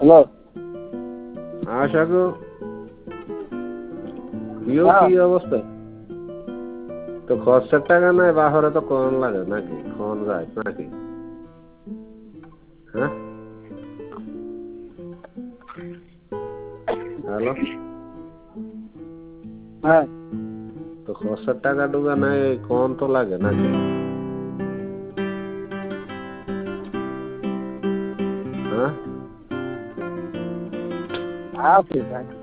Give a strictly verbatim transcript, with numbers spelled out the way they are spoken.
Hello. আশা গো ইও হ্যাঁ। কি অবস্থা? তো খরচের টাকা নাই বাহরে তো কোন লাগে নাকি কোন যায় নাকি? হ্যাঁ হ্যালো। হ্যাঁ। তো খরচের টাকা ডুবা নাই কোন তো লাগে নাকি? হ্যাঁ আছে ভাই।